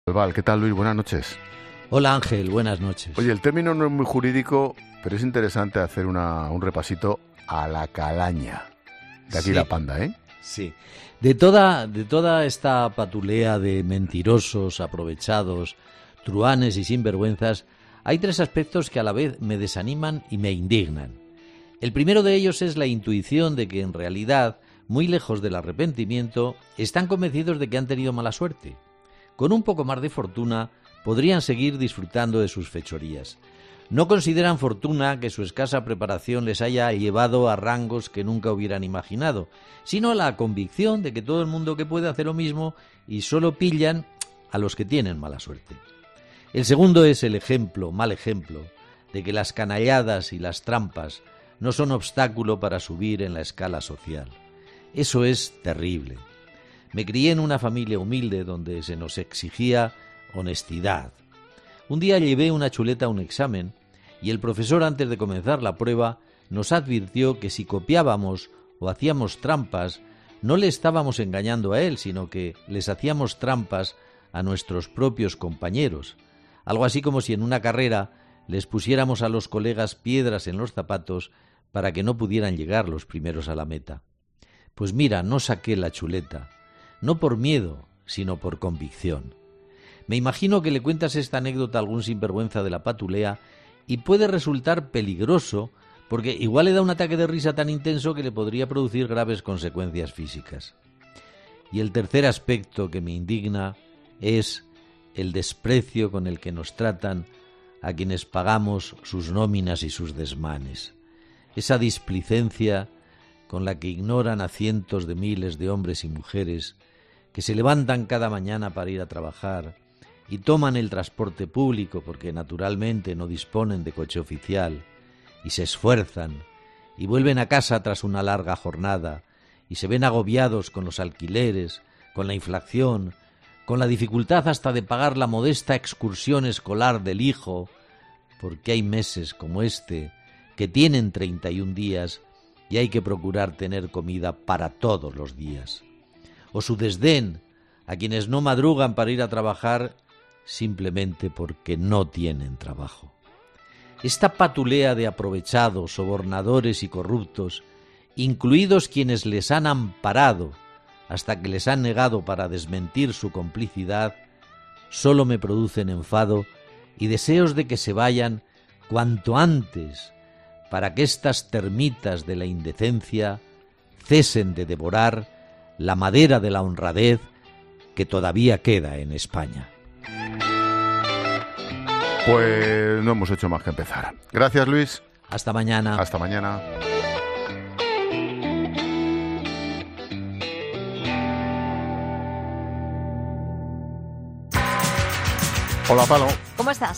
Val, ¿qué tal, Luis? Buenas noches. Hola Ángel, buenas noches. Oye, el término no es muy jurídico, pero es interesante hacer un repasito a la calaña. De aquí Sí. la panda, ¿eh? Sí. De toda esta patulea de mentirosos, aprovechados, truhanes y sinvergüenzas, hay tres aspectos que a la vez me desaniman y me indignan. El primero de ellos es la intuición de que en realidad, muy lejos del arrepentimiento, están convencidos de que han tenido mala suerte. Con un poco más de fortuna, podrían seguir disfrutando de sus fechorías. No consideran fortuna que su escasa preparación les haya llevado a rangos que nunca hubieran imaginado, sino la convicción de que todo el mundo que puede hace lo mismo y solo pillan a los que tienen mala suerte. El segundo es el mal ejemplo, de que las canalladas y las trampas no son obstáculo para subir en la escala social. Eso es terrible. Me crié en una familia humilde donde se nos exigía honestidad. Un día llevé una chuleta a un examen y el profesor, antes de comenzar la prueba, nos advirtió que si copiábamos o hacíamos trampas, no le estábamos engañando a él, sino que les hacíamos trampas a nuestros propios compañeros. Algo así como si en una carrera les pusiéramos a los colegas piedras en los zapatos para que no pudieran llegar los primeros a la meta. Pues mira, no saqué la chuleta, no por miedo, sino por convicción. Me imagino que le cuentas esta anécdota a algún sinvergüenza de la patulea y puede resultar peligroso porque igual le da un ataque de risa tan intenso que le podría producir graves consecuencias físicas. Y el tercer aspecto que me indigna es el desprecio con el que nos tratan a quienes pagamos sus nóminas y sus desmanes. Esa displicencia con la que ignoran a cientos de miles de hombres y mujeres que se levantan cada mañana para ir a trabajar y toman el transporte público porque naturalmente no disponen de coche oficial y se esfuerzan y vuelven a casa tras una larga jornada y se ven agobiados con los alquileres, con la inflación, con la dificultad hasta de pagar la modesta excursión escolar del hijo, porque hay meses como este que tienen 31 días y hay que procurar tener comida para todos los días. O su desdén a quienes no madrugan para ir a trabajar simplemente porque no tienen trabajo. Esta patulea de aprovechados, sobornadores y corruptos, incluidos quienes les han amparado hasta que les han negado para desmentir su complicidad, solo me producen enfado y deseos de que se vayan cuanto antes para que estas termitas de la indecencia cesen de devorar la madera de la honradez que todavía queda en España. Pues no hemos hecho más que empezar. Gracias, Luis. Hasta mañana. Hasta mañana. Hola, Palo. ¿Cómo estás?